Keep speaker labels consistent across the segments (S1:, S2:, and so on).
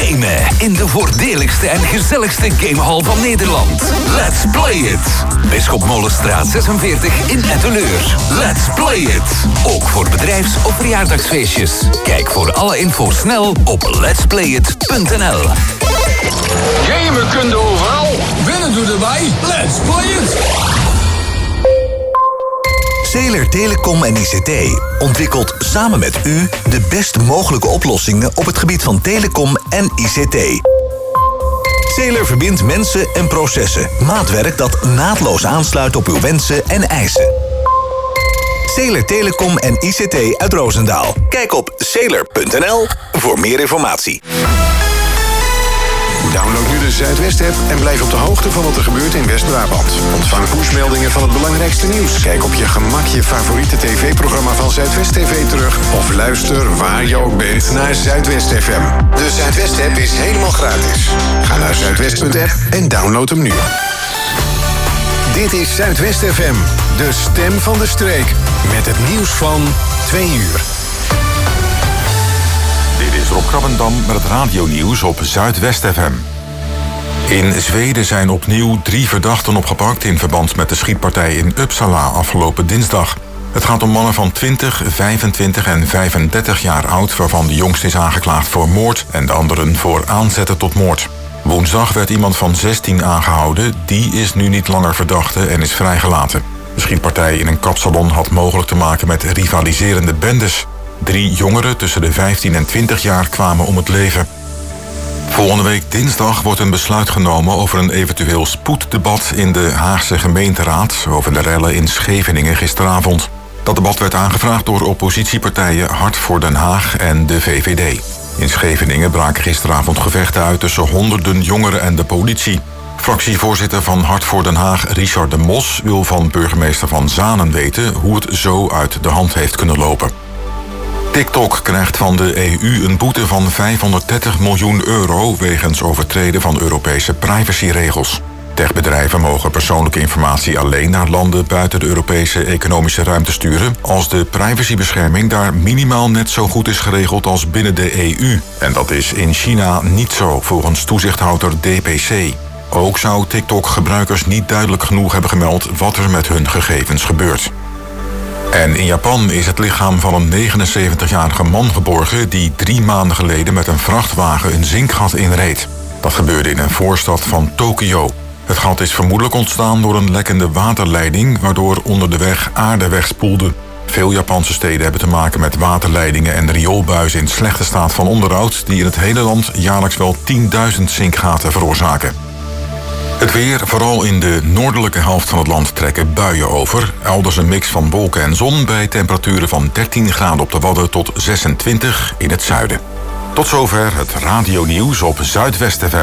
S1: Gamen in de voordeligste en gezelligste gamehall van Nederland. Let's play it! Bisschop Molenstraat 46 in Etteleur. Let's play it! Ook voor bedrijfs- of verjaardagsfeestjes. Kijk voor alle info snel op letsplayit.nl.
S2: Gamen kun je overal. Winnen doe erbij. Let's play it!
S3: Zeeler Telecom en ICT ontwikkelt samen met u de best mogelijke oplossingen op het gebied van telecom en ICT. Zeeler verbindt mensen en processen. Maatwerk dat naadloos aansluit op uw wensen en eisen. Zeeler Telecom en ICT uit Roosendaal. Kijk op zeeler.nl voor meer informatie.
S4: Download nu de Zuidwest-app en blijf op de hoogte van wat er gebeurt in West-Brabant. Ontvang pushmeldingen van het belangrijkste nieuws. Kijk op je gemak je favoriete tv-programma van Zuidwest TV terug. Of luister waar je ook bent naar Zuidwest FM. De Zuidwest-app is helemaal gratis. Ga naar zuidwest.app en download hem nu. Dit is Zuidwest FM, de stem van de streek. Met het nieuws van 2 uur.
S5: Dit is Rob Krabbendam met het radionieuws op Zuidwest FM. In Zweden zijn opnieuw 3 verdachten opgepakt in verband met de schietpartij in Uppsala afgelopen dinsdag. Het gaat om mannen van 20, 25 en 35 jaar oud, waarvan de jongste is aangeklaagd voor moord en de anderen voor aanzetten tot moord. Woensdag werd iemand van 16 aangehouden, die is nu niet langer verdachte en is vrijgelaten. De schietpartij in een kapsalon had mogelijk te maken met rivaliserende bendes. 3 jongeren tussen de 15 en 20 jaar kwamen om het leven. Volgende week dinsdag wordt een besluit genomen over een eventueel spoeddebat in de Haagse gemeenteraad over de rellen in Scheveningen gisteravond. Dat debat werd aangevraagd door oppositiepartijen Hart voor Den Haag en de VVD. In Scheveningen braken gisteravond gevechten uit tussen honderden jongeren en de politie. Fractievoorzitter van Hart voor Den Haag, Richard de Mos, wil van burgemeester Van Zanen weten hoe het zo uit de hand heeft kunnen lopen. TikTok krijgt van de EU een boete van 530 miljoen euro wegens overtreden van Europese privacyregels. Techbedrijven mogen persoonlijke informatie alleen naar landen buiten de Europese economische ruimte sturen als de privacybescherming daar minimaal net zo goed is geregeld als binnen de EU. En dat is in China niet zo, volgens toezichthouder DPC. Ook zou TikTok gebruikers niet duidelijk genoeg hebben gemeld wat er met hun gegevens gebeurt. En in Japan is het lichaam van een 79-jarige man geborgen die 3 maanden geleden met een vrachtwagen een zinkgat inreed. Dat gebeurde in een voorstad van Tokio. Het gat is vermoedelijk ontstaan door een lekkende waterleiding, waardoor onder de weg aarde wegspoelde. Veel Japanse steden hebben te maken met waterleidingen en rioolbuizen in slechte staat van onderhoud, die in het hele land jaarlijks wel 10.000 zinkgaten veroorzaken. Het weer, vooral in de noordelijke helft van het land, trekken buien over. Elders een mix van wolken en zon bij temperaturen van 13 graden op de Wadden tot 26 in het zuiden. Tot zover het radionieuws op Zuidwest FM.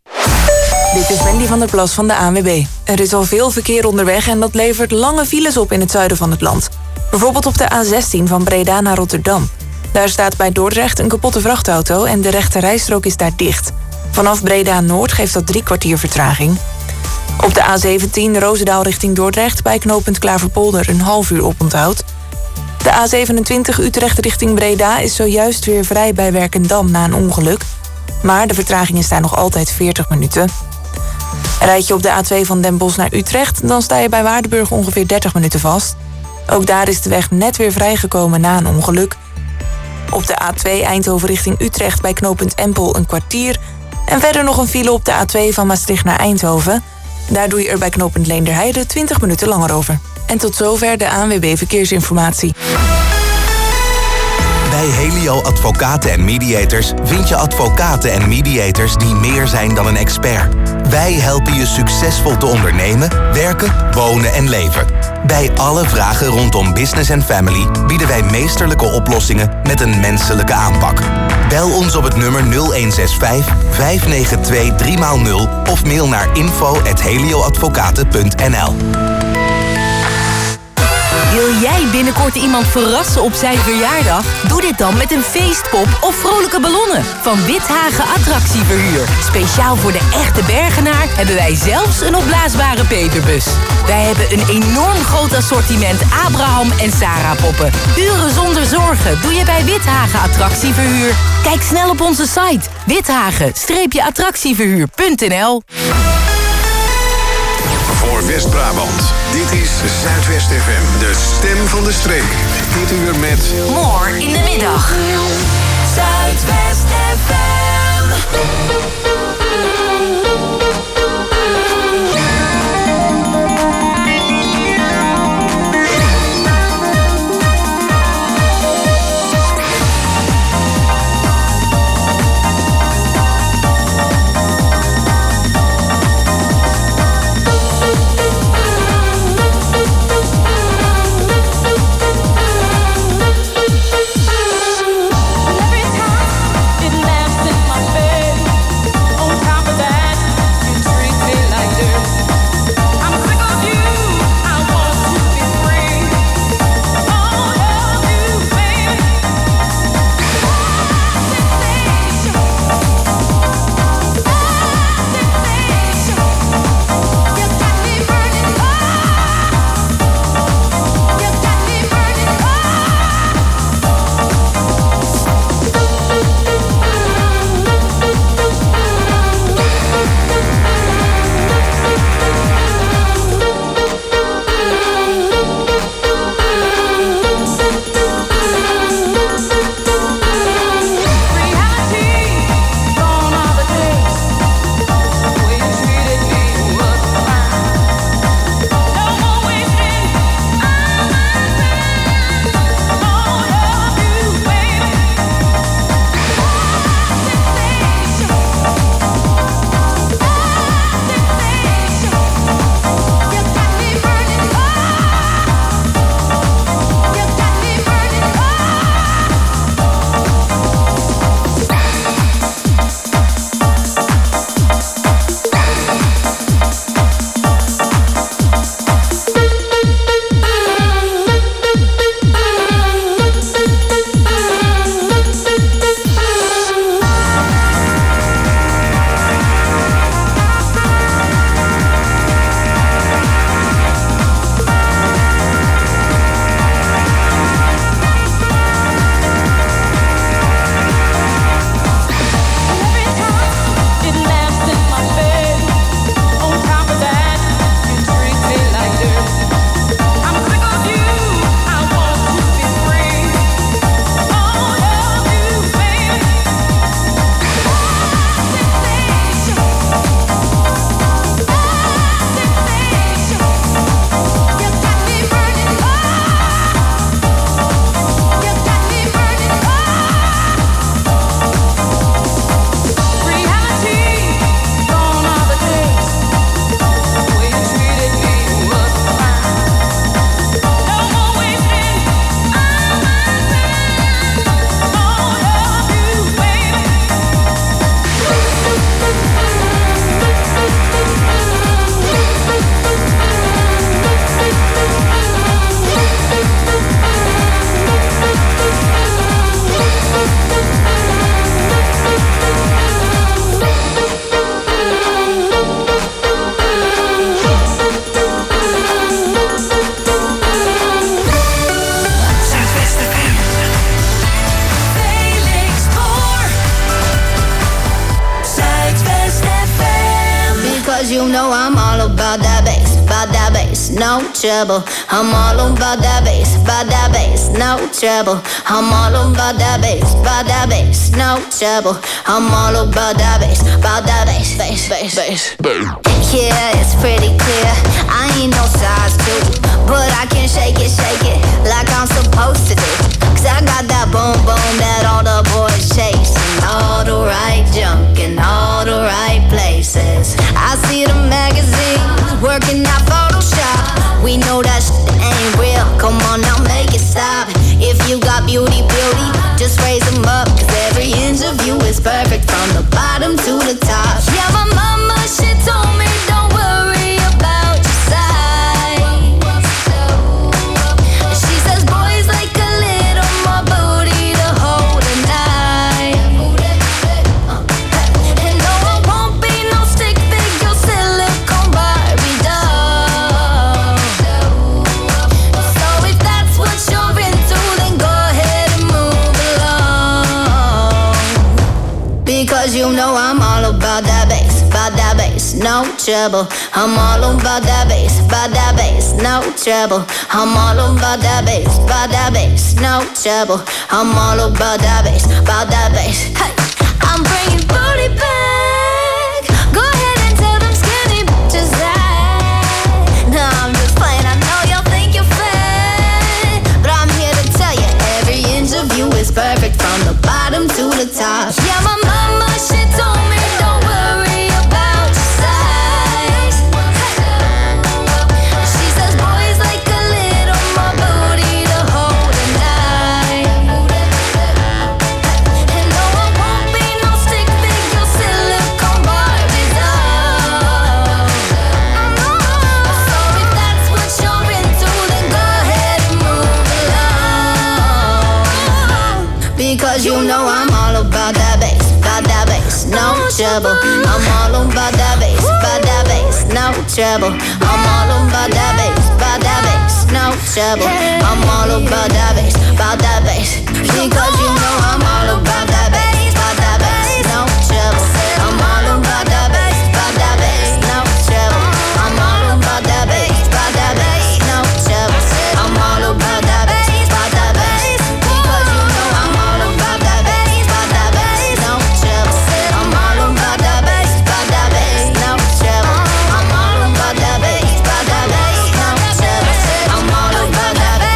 S6: Dit is Wendy van der Plas van de ANWB. Er is al veel verkeer onderweg en dat levert lange files op in het zuiden van het land. Bijvoorbeeld op de A16 van Breda naar Rotterdam. Daar staat bij Dordrecht een kapotte vrachtauto en de rechte rijstrook is daar dicht. Vanaf Breda Noord geeft dat 3 kwartier vertraging. Op de A17 Roosendaal richting Dordrecht bij knooppunt Klaverpolder een half uur oponthoud. De A27 Utrecht richting Breda is zojuist weer vrij bij Werkendam na een ongeluk. Maar de vertraging is daar nog altijd 40 minuten. Rijd je op de A2 van Den Bosch naar Utrecht, dan sta je bij Waardenburg ongeveer 30 minuten vast. Ook daar is de weg net weer vrijgekomen na een ongeluk. Op de A2 Eindhoven richting Utrecht bij knooppunt Empel een kwartier. En verder nog een file op de A2 van Maastricht naar Eindhoven. Daar doe je er bij knooppunt Leenderheide 20 minuten langer over. En tot zover de ANWB Verkeersinformatie.
S3: Bij Helio Advocaten en Mediators vind je advocaten en mediators die meer zijn dan een expert. Wij helpen je succesvol te ondernemen, werken, wonen en leven. Bij alle vragen rondom business en family bieden wij meesterlijke oplossingen met een menselijke aanpak. Bel ons op het nummer 0165 592 3x0 of mail naar info@helioadvocaten.nl.
S7: Wil jij binnenkort iemand verrassen op zijn verjaardag? Doe dit dan met een feestpop of vrolijke ballonnen van Withagen Attractieverhuur. Speciaal voor de echte Bergenaar hebben wij zelfs een opblaasbare peperbus. Wij hebben een enorm groot assortiment Abraham en Sarah poppen. Uren zonder zorgen doe je bij Withagen Attractieverhuur. Kijk snel op onze site withagen-attractieverhuur.nl.
S4: Voor West-Brabant, dit is Zuidwest FM, de stem van de streek. Dit uur met...
S7: More in de middag. Zuidwest FM.
S8: No trouble. I'm all about that bass, no trouble. I'm all about that bass, no trouble. I'm all about that bass, bass. Yeah, it's pretty clear. I ain't no size 2, but I can shake it like I'm supposed to do. Cause I got that boom boom that all the boys chase, and all the right junk in all the right places. I see the magazines working out Photoshop. We know that shit ain't real. Come on now, make it stop. If you got beauty, just raise them up. Cause every inch of you is perfect from the bottom to the top. Yeah, my mama, she told me don't worry about your size. know I'm all about that bass, no trouble. I'm all about that bass, no trouble. I'm all about that bass, no trouble. I'm all about that bass, Hey, I'm bringing booty back. Go ahead and tell them skinny bitches that. No, I'm just playing. I know y'all think you're fat, but I'm here to tell you every inch of you is perfect from the bottom to the top. Yeah, my mama, she told me don't worry about your size. She says boys like a little more booty to hold at night. And no, I won't be no stick figure silicone Barbies. So if that's what you're into, then go ahead and move along. Because you know I'm all about that bass, no trouble. I'm all about that bass, no trouble. I'm all about that bass, no trouble. I'm all about that bass, because you know I'm all about that bass, no trouble. I'm all about that bass, no trouble. I'm all about that bass, no trouble. I'm all about that bass, because you know I'm all about that bass, no trouble. I'm all about that bass, no trouble. I'm all about that bass, no trouble. I'm all about that bass,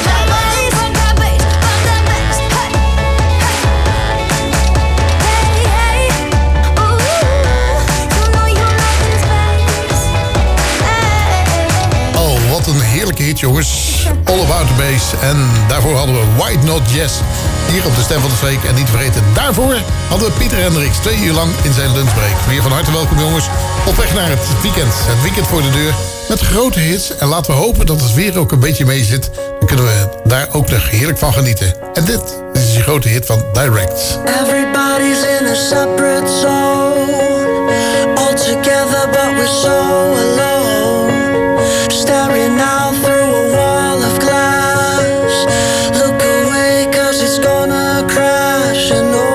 S9: Oh, wat een heerlijke hit, jongens. All About the Bass. En daarvoor hadden we White Not Jazz hier op de Stem van de Streek. En niet te vergeten, daarvoor hadden we Pieter Hendricks 2 uur lang in zijn lunchbreak. Weer van harte welkom, jongens. Op weg naar het weekend. Het weekend voor de deur met grote hits. En laten we hopen dat het weer ook een beetje mee zit. Dan kunnen we daar ook nog heerlijk van genieten. En dit is die grote hit van Direct.
S10: Everybody's in a separate zone, all together but we're so alone, staring out through a wall of glass. Look away 'cause it's gonna crash. And oh,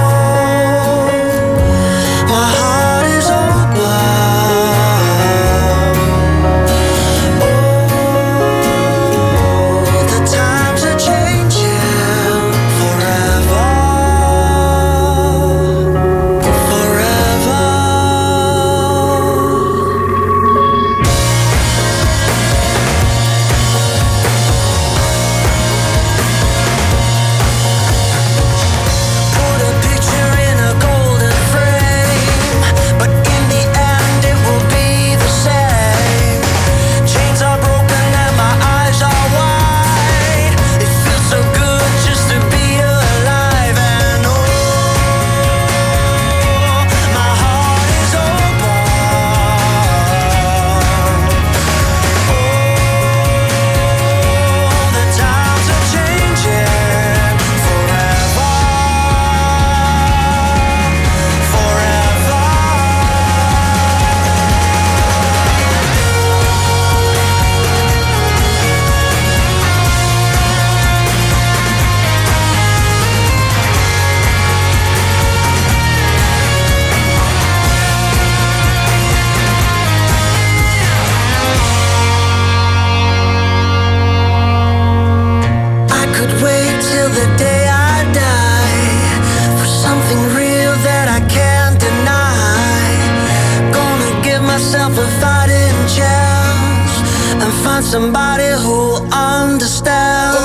S10: my heart is open. Oh, the times are changing forever. somebody who'll understand.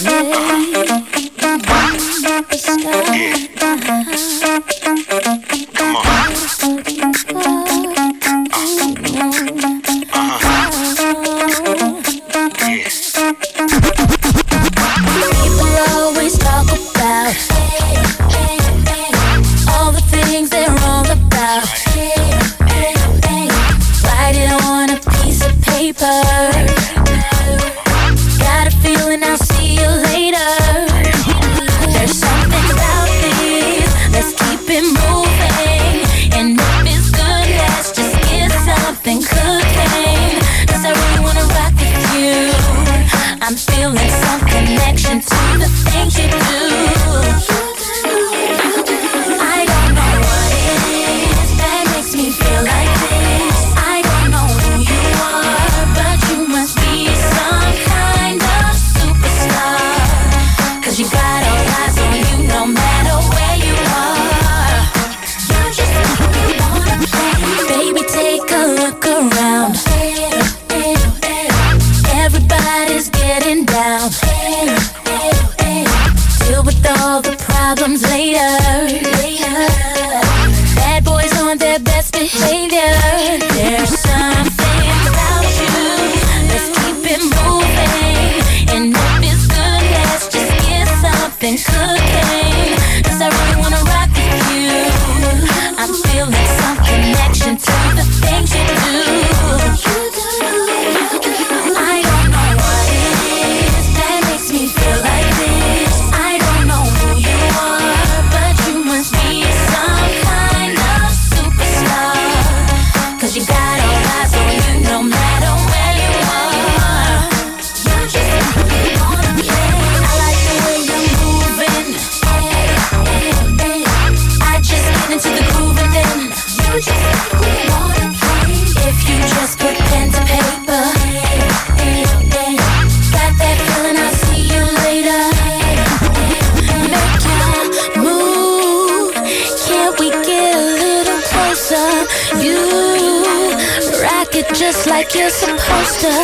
S11: Just like you're supposed to.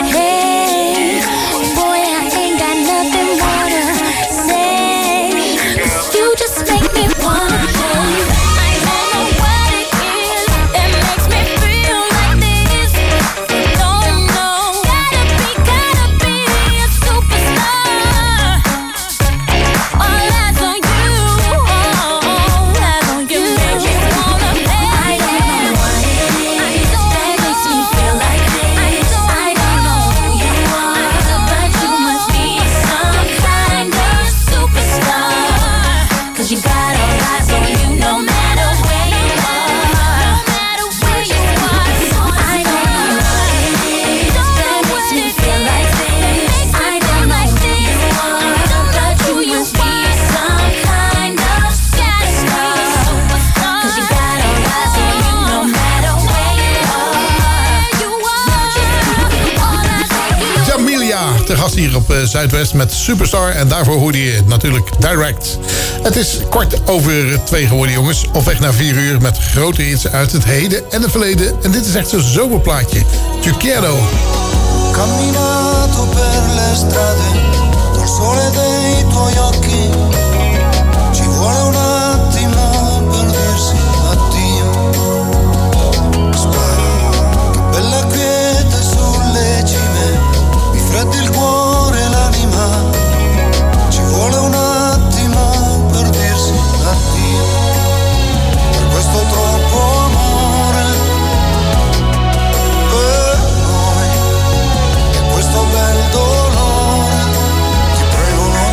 S11: Hey, boy, I ain't got nothing more to say. 'Cause you just make me wanna play. I don't know what it is that makes me feel like this. Don't know. Gotta be a superstar. All eyes on you. All eyes on you. Make me wanna play. I don't know what it is that makes me feel like this. I don't know who you are, but you must be some kind of superstar. 'Cause you got all eyes on you no matter where you are. No matter where you are. I don't know what it is that makes me feel like this. I don't know who you are, but you must be some kind of superstar. 'Cause you got all eyes on you no matter where you are.
S9: Jamelia, te gast hier op Zuidwest met Superstar. En daarvoor hoorde je natuurlijk Direct. Het is 1:15 geworden, jongens. Op weg naar 4 uur met grote hits uit het heden en het verleden. En dit is echt zo'n zomerplaatje. Te quiero.
S10: Camminato per le strade col sole dei tuoi occhi. Ci vuole un attimo per dirsi addio. Spara, che bella quiete sulle cime, mi freddi il cuore e l'anima. Ci vuole un attimo per dirsi addio. Per questo troppo amore per noi e questo bel dolore. Ti prego non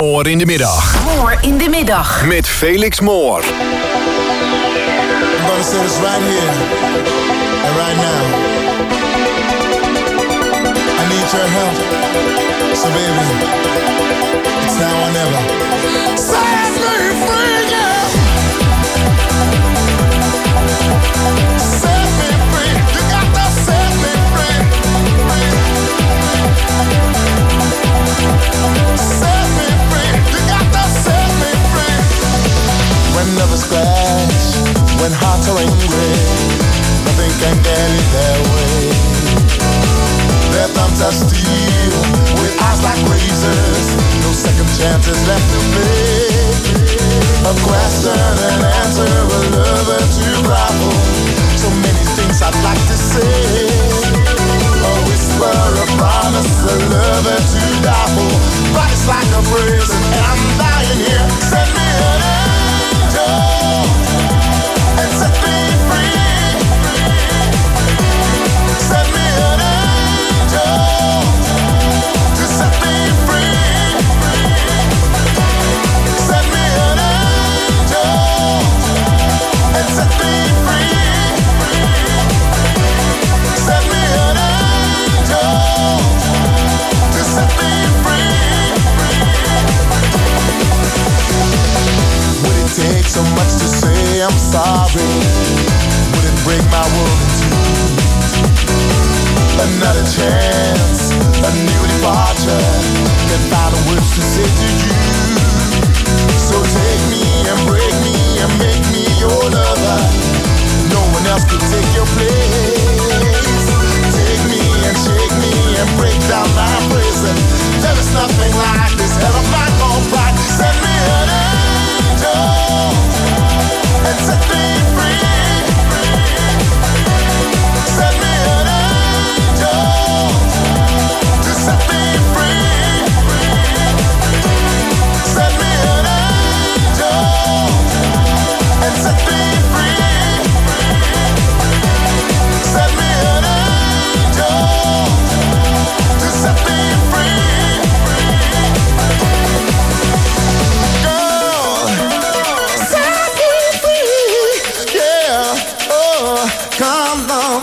S4: Moore in de middag.
S7: Moore in de middag.
S4: Met Felix Moore.
S12: I'm gonna say this right here and right now. I need your help. So baby, it's now or never. Set me free, girl. Set me free. You got to set me free. Set me free. You got to set me free. When lovers crash, when hearts are angry, nothing can get it their way. Their thumbs are steel, with eyes like razors, no second chances left to play. A question and answer, a lover to grapple. So many things I'd like to say. A whisper, a promise, a lover to die for. But it's like a prison, and I'm dying here. Send me an angel and set me free. Send me an angel to set me free. Send me an angel and set me free. Send me an angel to set me free. Would it take so much to say I'm sorry? Would it break my world in two? Another chance, a new departure. Can find the words to say to you. So take me and break me and make me your lover. No one else could take your place. Take me and shake me and break down my prison. There is nothing like this hell of my own pride. Send me an angel and set me free. Send me an angel to set me free. Send me an angel and set me free. Send me an angel to set me free. Girl, set me free. Yeah, oh, come on.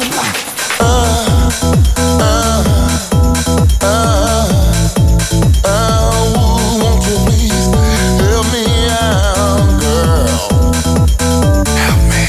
S12: Won't you please help me out, girl? Help me.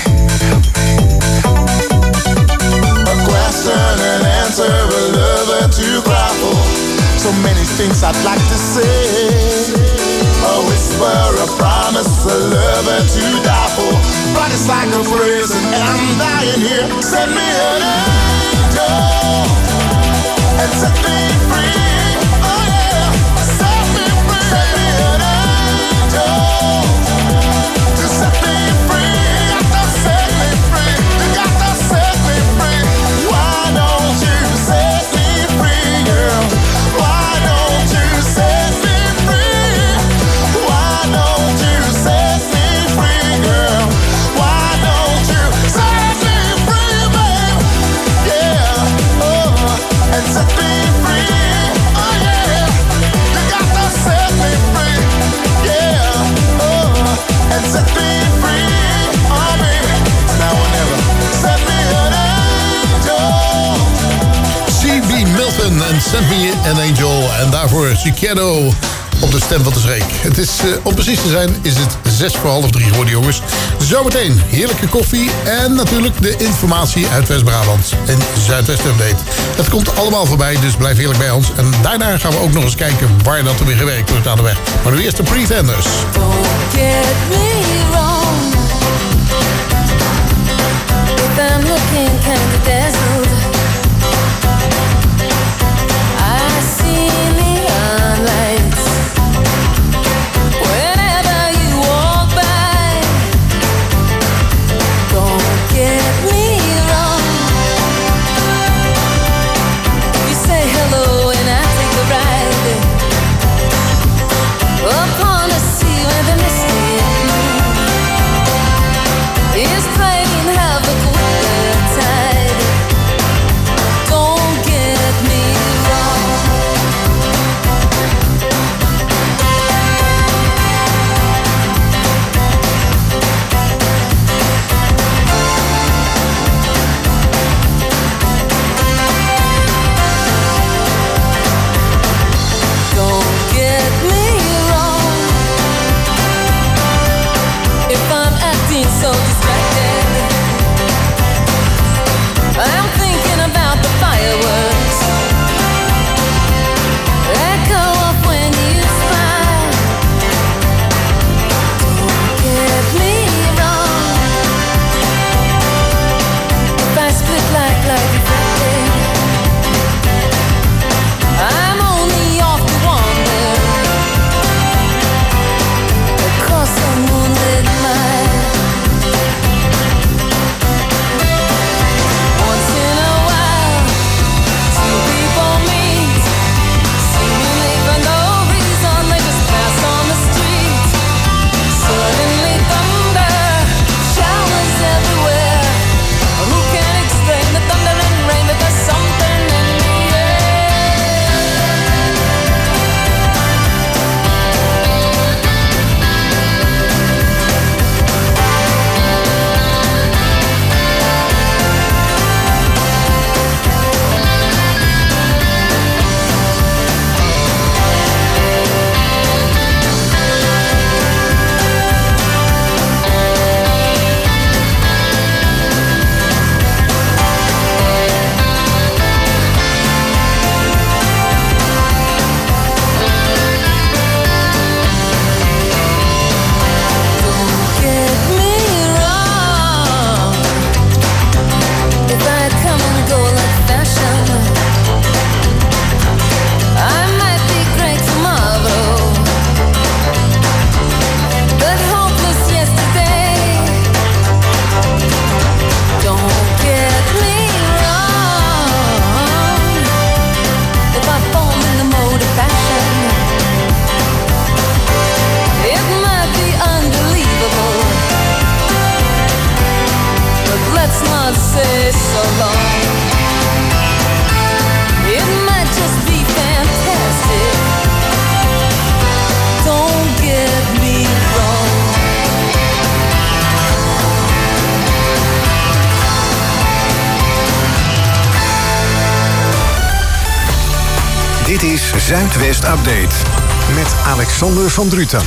S12: A question and answer, a lover to grapple. So many things I'd like to say. A whisper, a promise, a lover to die for. But it's like a prison and I'm dying here. Send me an angel and set me free. Oh yeah, set me free. Send me an angel to set me free. You got to set me free. You got to set me free. Why don't you set me free, girl? Why don't you set me free? Why don't you set me free, girl? Why don't you set me free, babe? Yeah, oh, and set me free. Oh yeah, you got to set me free. Yeah, oh, and set me free. Oh baby, it's now or never. Set me an angel.
S9: C.B. Milton en Send Me an Angel. En daarvoor Cicero op de stem van de streek. Het is, om precies te zijn, is het 2:06 geworden, jongens. Zometeen heerlijke koffie en natuurlijk de informatie uit West-Brabant. En Zuidwest Update. Het komt allemaal voorbij, dus blijf heerlijk bij ons. En daarna gaan we ook nog eens kijken waar dat er weer gewerkt wordt aan de weg. Maar nu eerst de Pretenders.
S11: Don't get me wrong. If I'm looking kinda dazzled, I see neon lights whenever you walk by. Don't get me wrong. You say hello and I take a ride upon the sea where the misty is playing havoc with the tide. along. It might just be fantastic. Don't get me wrong.
S4: Dit is Zuidwest Update met Alexander van Druten.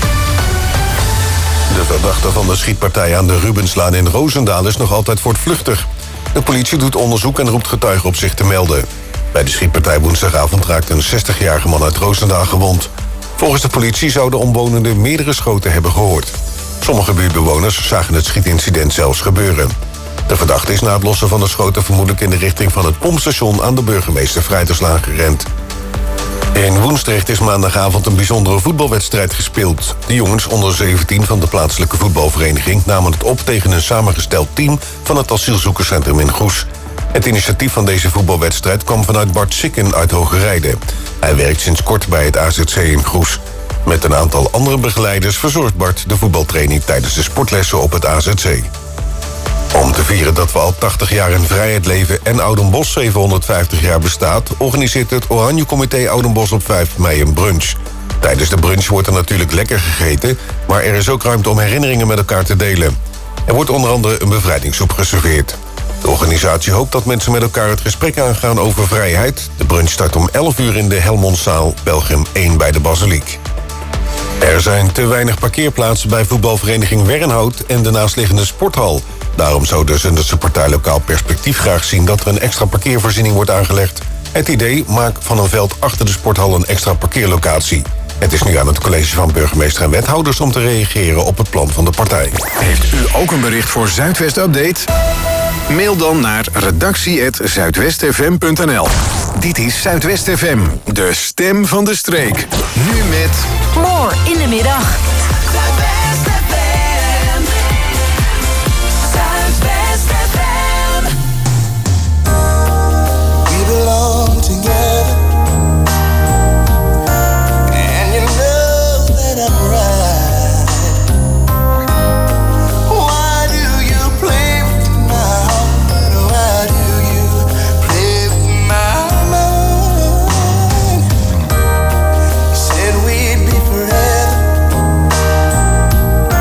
S4: De verdachte van de schietpartij aan de Rubenslaan in Roosendaal is nog altijd voortvluchtig. De politie doet onderzoek en roept getuigen op zich te melden. Bij de schietpartij woensdagavond raakte een 60-jarige man uit Roosendaal gewond. Volgens de politie zouden omwonenden meerdere schoten hebben gehoord. Sommige buurtbewoners zagen het schietincident zelfs gebeuren. De verdachte is na het lossen van de schoten vermoedelijk in de richting van het pompstation aan de Burgemeester Vrijterslaan gerend. In Woensdrecht is maandagavond een bijzondere voetbalwedstrijd gespeeld. De jongens onder 17 van de plaatselijke voetbalvereniging namen het op tegen een samengesteld team van het asielzoekerscentrum in Goes. Het initiatief van deze voetbalwedstrijd kwam vanuit Bart Sikken uit Hogerijde. Hij werkt sinds kort bij het AZC in Goes. Met een aantal andere begeleiders verzorgt Bart de voetbaltraining tijdens de sportlessen op het AZC. Om te vieren dat we al 80 jaar in vrijheid leven en Oudenbosch 750 jaar bestaat, organiseert het Oranje Comité Oudenbosch op 5 mei een brunch. Tijdens de brunch wordt er natuurlijk lekker gegeten, maar er is ook ruimte om herinneringen met elkaar te delen. Er wordt onder andere een bevrijdingssoep geserveerd. De organisatie hoopt dat mensen met elkaar het gesprek aangaan over vrijheid. De brunch start om 11 uur in de Helmondszaal, Belgium 1 bij de Basiliek. Er zijn te weinig parkeerplaatsen bij voetbalvereniging Wernhout en de naastliggende sporthal. Daarom zou de Zunderse partij Lokaal Perspectief graag zien dat er een extra parkeervoorziening wordt aangelegd. Het idee: maak van een veld achter de sporthal een extra parkeerlocatie. Het is nu aan het college van burgemeester en wethouders om te reageren op het plan van de partij.
S13: Heeft u ook een bericht voor Zuidwest Update? Mail dan naar redactie@zuidwestfm.nl. Dit is Zuidwest FM, de stem van de streek. Nu met...
S7: More in de middag.
S10: Zuidwest FM. Zuidwest FM.
S12: We belong together, and you know that I'm right. Why do you play with my heart? Why do you play with my mind? You said we'd be forever,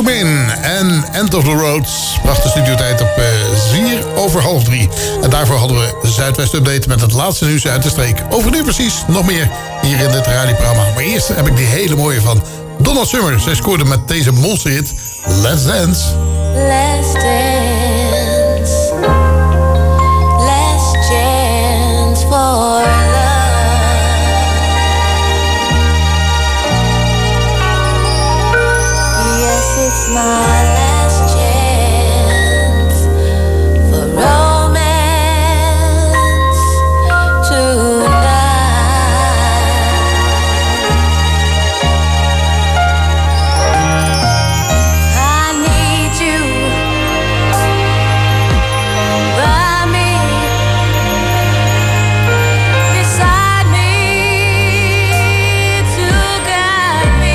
S9: Come In en End of the Roads bracht de studiotijd op 3:04. En daarvoor hadden we Zuidwest Update met het laatste nieuws uit de streek. Over nu precies nog meer hier in dit radioprogramma. Maar eerst heb ik die hele mooie van Donna Summer. Zij scoorde met deze monsterhit Let's Dance.
S11: Let's dance. Let's chance for it's my last chance for romance tonight. I need you by me, beside me to guide me.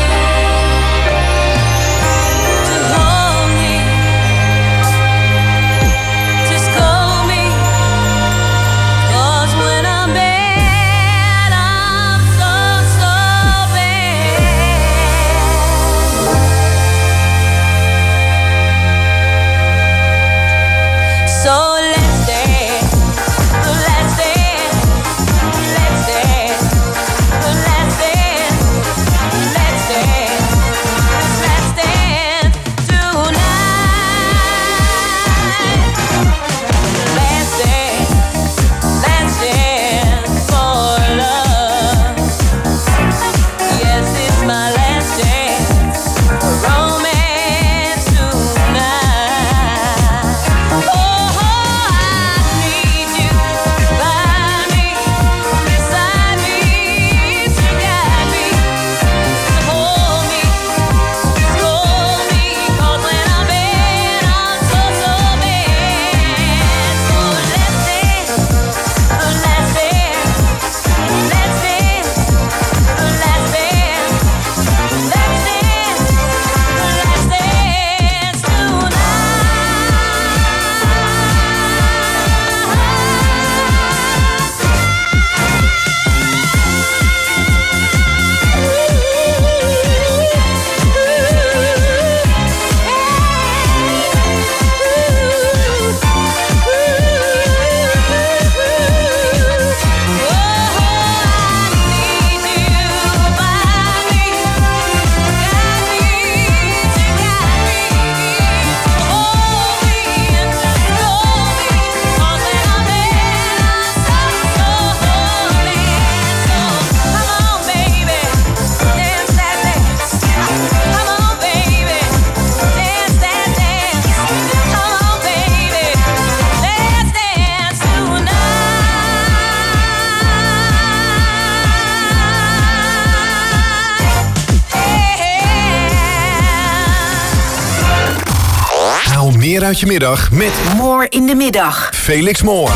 S13: Meer uit je middag met
S7: Moore in de middag.
S13: Felix Moore.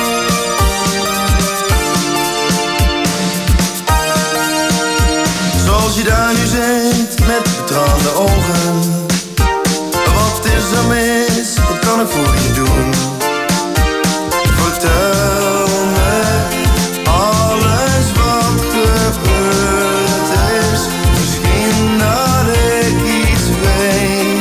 S14: Zoals je daar nu zit met betraande ogen. Wat is er mis? Wat kan ik voor je doen? Vertel me alles wat gebeurd is. Misschien dat ik iets weet.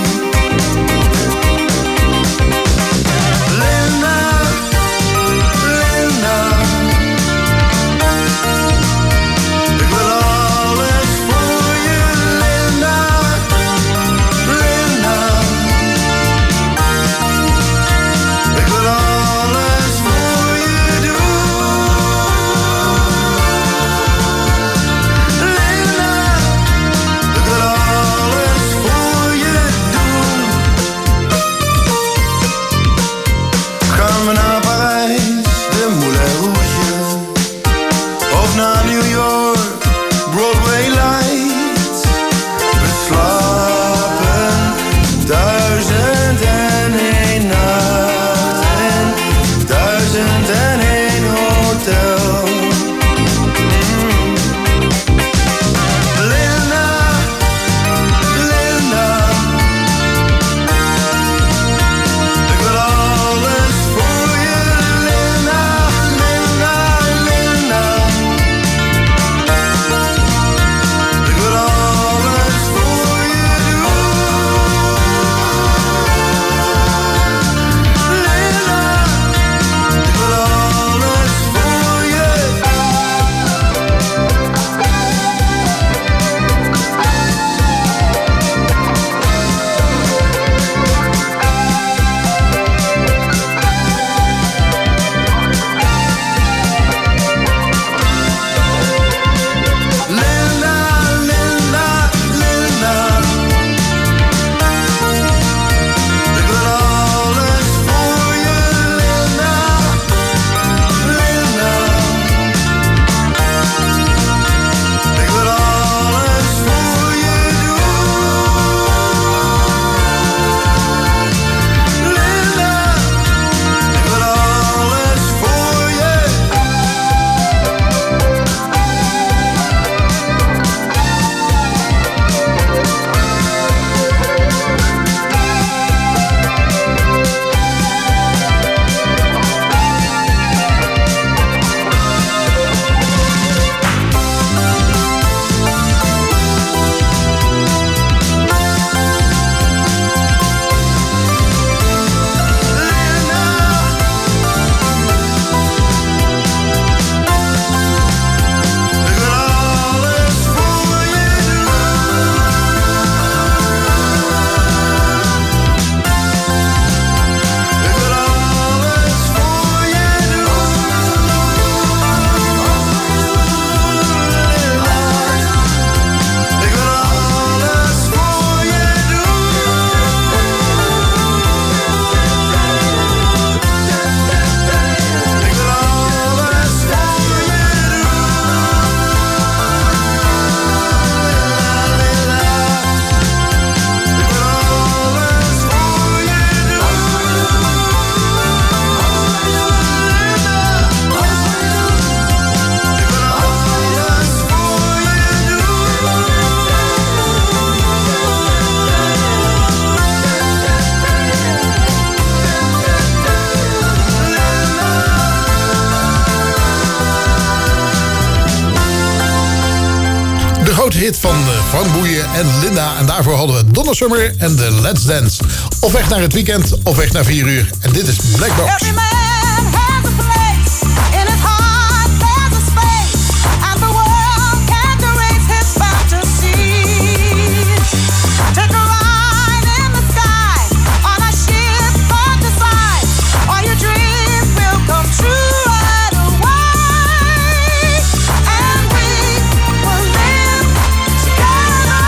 S9: grote hit van Frank Boeien en Linda. En daarvoor hadden we Donna Summer en de Let's Dance. Of weg naar het weekend, of weg naar 4 uur. En dit is Black Box.
S10: Every man has a place. In his heart there's a space. And the world can't erase his fantasies. Take a ride in the sky. On a ship for design. All your dreams will come true right away. And we will live together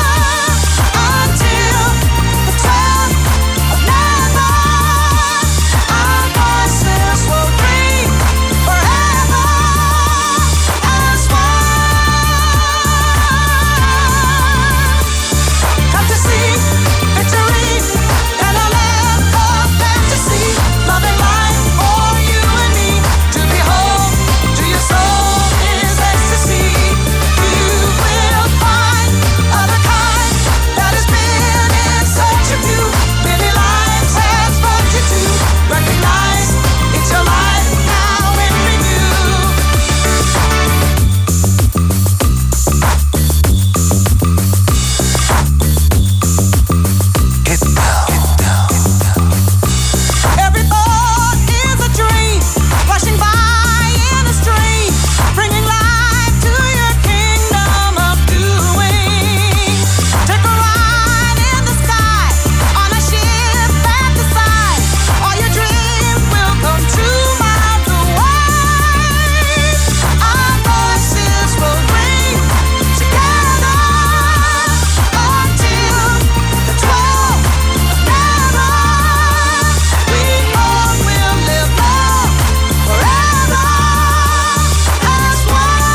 S10: until the time of never. Our voices will ring forever as one. Come to see victory in a land of fantasy. Love and life for you and me. To behold, to your soul is ecstasy. You will find other kind that has been in search of you. Many lives has brought you to recognize it's your life now in review. Every thought is a dream, flashing by in a stream, bringing life to your kingdom of doing. Take a ride in the sky, on a ship at the side. All your dreams will come true miles away. Our voices will ring together until the 12 of never. We all will live love forever as one.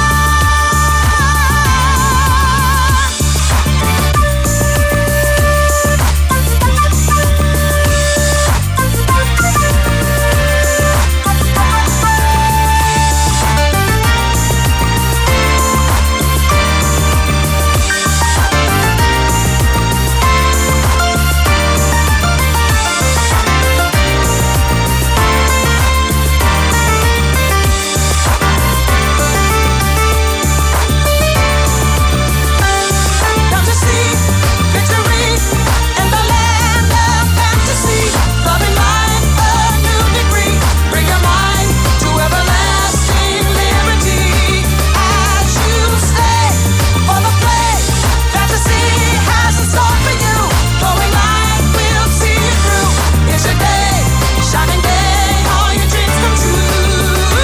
S10: Come to see victory in the land of fantasy. Love and life a new degree. Bring your mind to everlasting liberty. As you stay for the play, fantasy has in store for you. Glowing light will see you through. It's your day, shining day. All your dreams come true.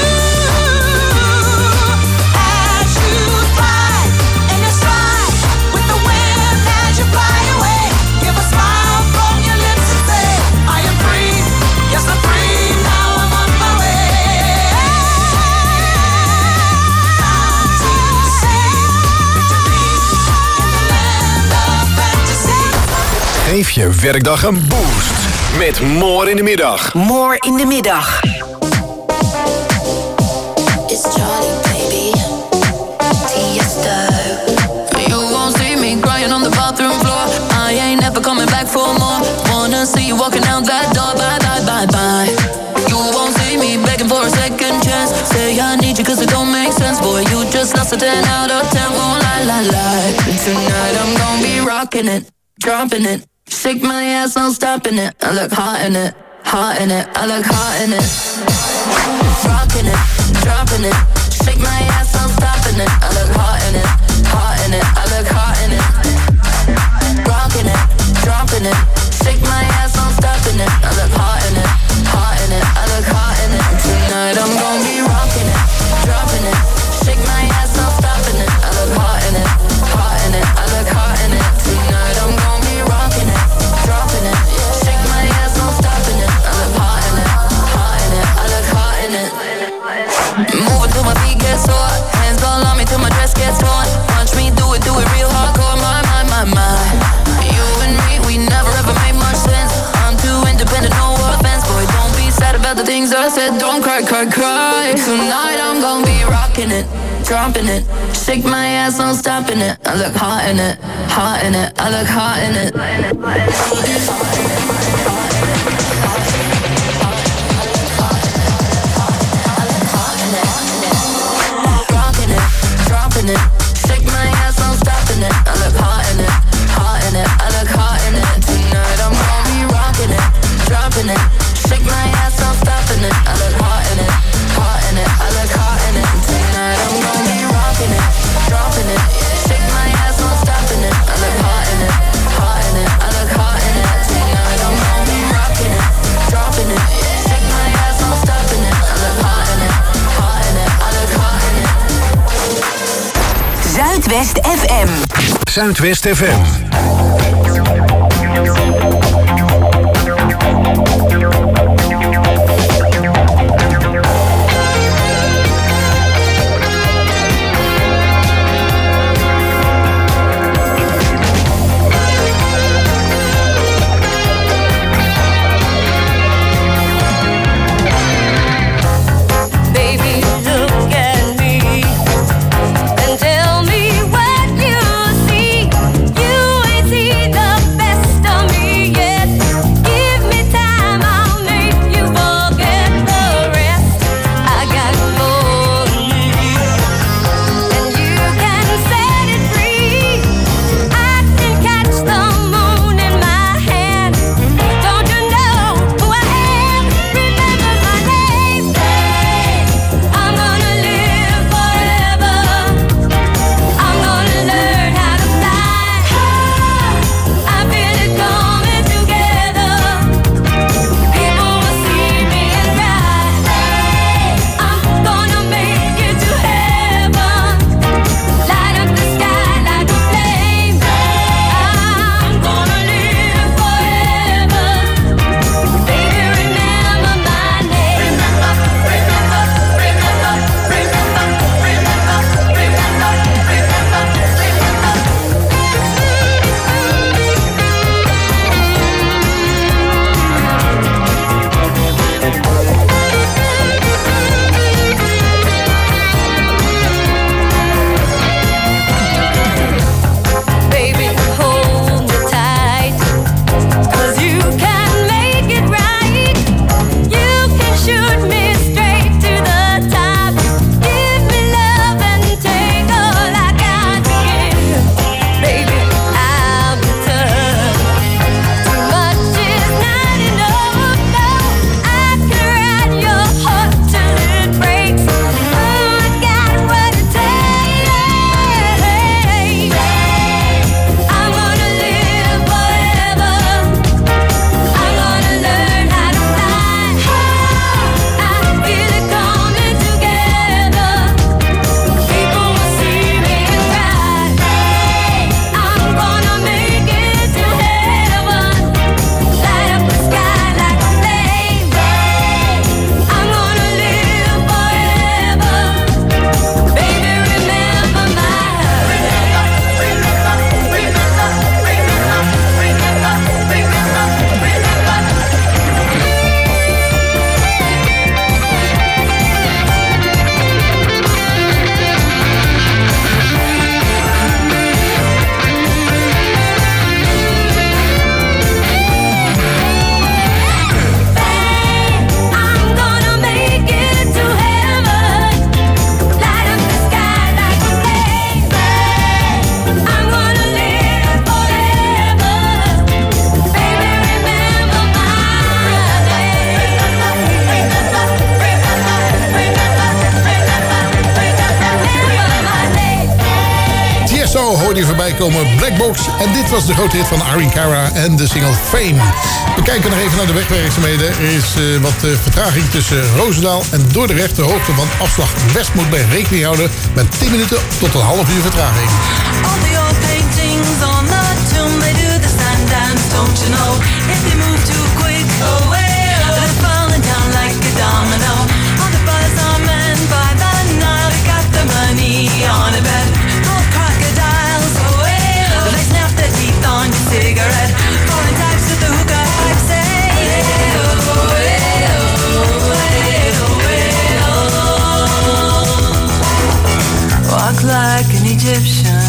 S10: As you fly in your stride with the wind as you fly away. Give a smile from your lips and say, I am free. Yes, I'm free. Now I'm on my way. To see victory in the land of fantasy.
S13: Geef je werkdag een boost met More in de middag.
S7: More in de middag.
S11: It's Charlie, baby. Tiesto.
S15: You won't see me crying on the bathroom floor. I ain't never coming back for more. Wanna see you walking out that door. Bye, bye, bye, bye. You won't see me begging for a second chance. Say I need you cause it don't make sense. Boy, you just lost a 10 out of 10. Won't lie, lie, lie. Tonight I'm gonna be rocking it, dropping it. Shake my ass, I'm stopping it. I look hot in it, hot in it. I look hot in it. Rocking it, dropping it. Shake my ass, I'm stopping it. I look hot in it, hot in it. I look hot in it. Rocking it, dropping it. Shake my ass, I'm stopping it. I look hot in it, hot in it. I look hot in it. Tonight I'm gonna be rocking it, dropping it. Shake my ass, I'm stopping it. I look hot in it, hot in it. I look hot in it. Tonight I'm gonna be rocking it, dropping it. Shake my ass, I'm stopping it. I look hot in it, hot in it. I look hot in it. Moving till my feet get sore. Hands all on me till my dress gets torn. Watch me do it real hardcore. My, my, my, my. You and me, we never ever made much sense. I'm too independent, no offense. Boy, don't be sad about the things I said. Don't cry, cry, cry. Tonight I'm gonna be rocking it, dropping it. Shake my ass, I'm stopping it. I look hot in it, hot in it. I look hot in it. Rocking it, dropping it. Shake my ass,
S7: Zuidwest FM.
S13: Zuidwest FM.
S9: hoorde je voorbij komen Black Box. En dit was de grote hit van Irene Cara en de single Fame. We kijken nog even naar de wegwerkzaamheden. Er is wat vertraging tussen Roosendaal en Dordrecht. De hoogte van afslag West moet bij rekening houden met 10 minuten tot een half uur vertraging.
S10: All the old paintings on the tomb, they do the sun dance, don't you know? If they move too quick, they're falling down like a domino. All the buzz are men by the Nile, they got the money on a bed. Full of crocodiles, they snap their teeth on your cigarette. Foreign types with the hookah pipes say, walk like an Egyptian.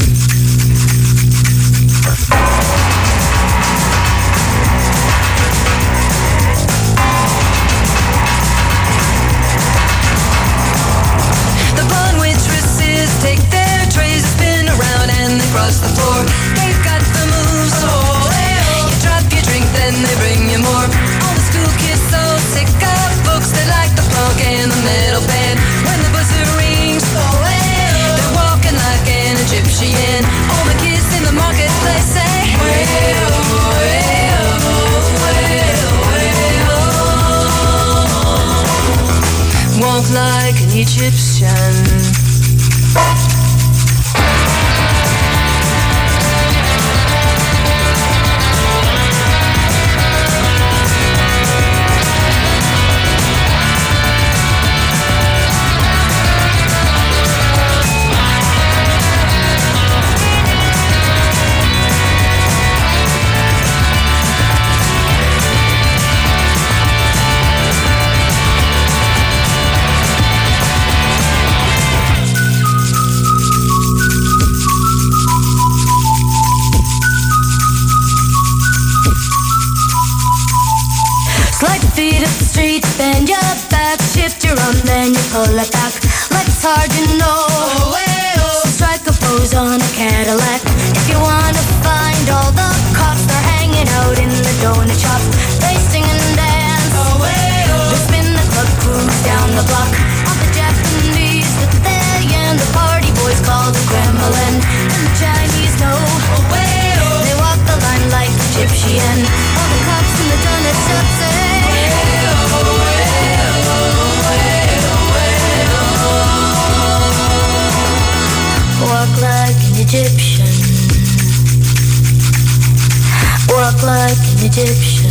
S10: The blonde waitresses take their trays, spin around and they cross the floor. They've got the moves, you drop your drink, then they bring you more. All the school kids so sick of books, they like the punk in the middle band. When the buzzer rings, they're walking like an Egyptian. All the kids in the marketplace say, walk like an Egyptian.
S8: and then you pull it back like it's hard to know. So strike a pose on a Cadillac if you wanna find all the cops. They're hanging out in the donut shop. They sing and dance. They spin the club cruise down the block. All the Japanese that they and the party boys call the Kremlin. And the Chinese know. They walk the line like Egyptian. All the cops in the donut shop say. Walk like an Egyptian. Walk like an Egyptian.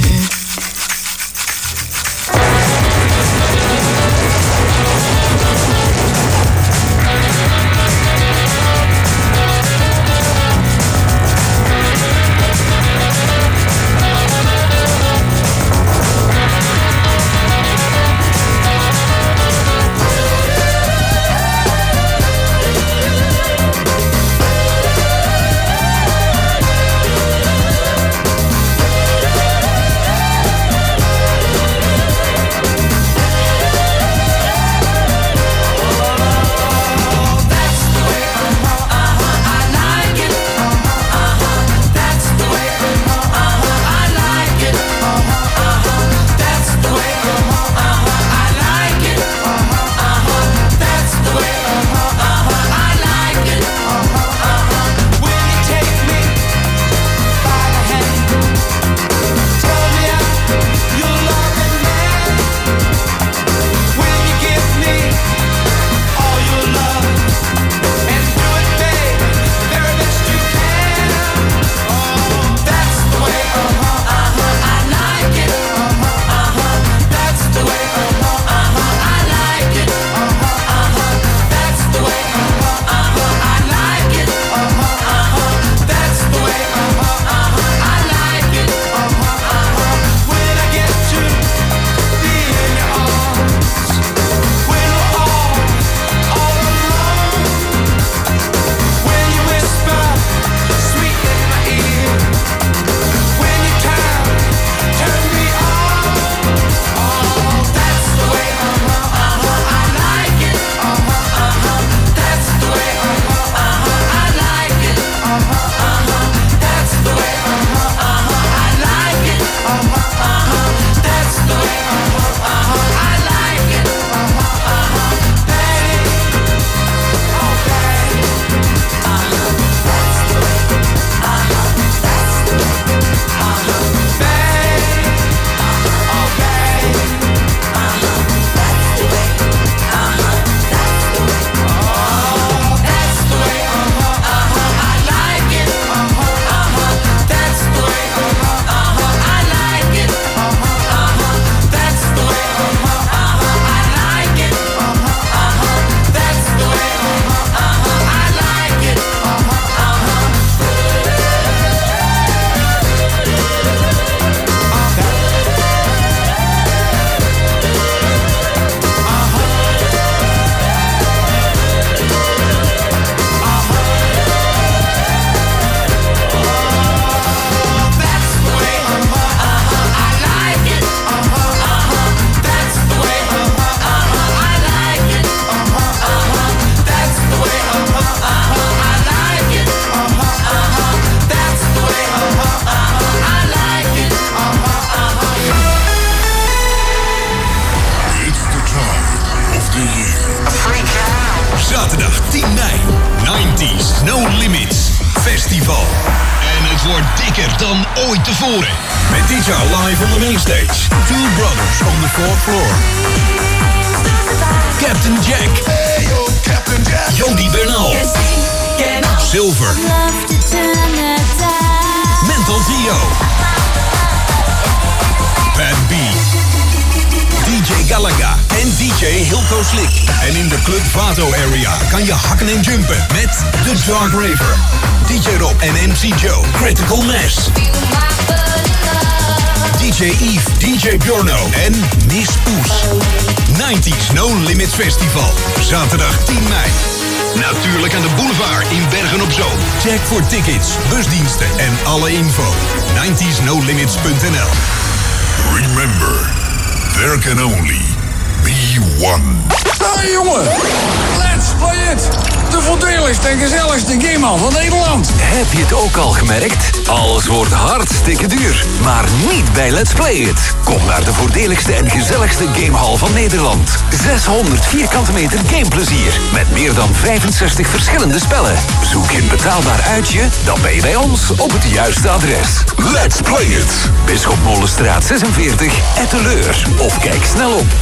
S16: Met dit jaar live on the main stage. Two Brothers on the 4th floor. Captain Jack.
S12: Hey yo, Captain Jack.
S16: Jody Bernal. Silver. Mental Theo. Pat B. DJ Galaga en DJ Hilco Slick. En in de Club Vato area kan je hakken en jumpen met The Dark Raver, DJ Rob en MC Joe, Critical Mass, DJ Eve, DJ Bjorno en Miss Poes. 90s No Limits Festival, zaterdag 10 mei. Natuurlijk aan de boulevard in Bergen-op-Zoom. Check voor tickets, busdiensten en alle info. 90snolimits.nl.
S17: Remember, there can only
S16: B1.
S2: Hey jongen, let's play it! De voordeligste en gezelligste gamehal van Nederland.
S1: Heb je het ook al gemerkt? Alles wordt hartstikke duur. Maar niet bij Let's Play It. Kom naar de voordeligste en gezelligste gamehal van Nederland. 600 vierkante meter gameplezier. Met meer dan 65 verschillende spellen. Zoek je een betaalbaar uitje? Dan ben je bij ons op het juiste adres. Let's Play It. Bisschop Molenstraat 46, Etteleur. Of kijk snel op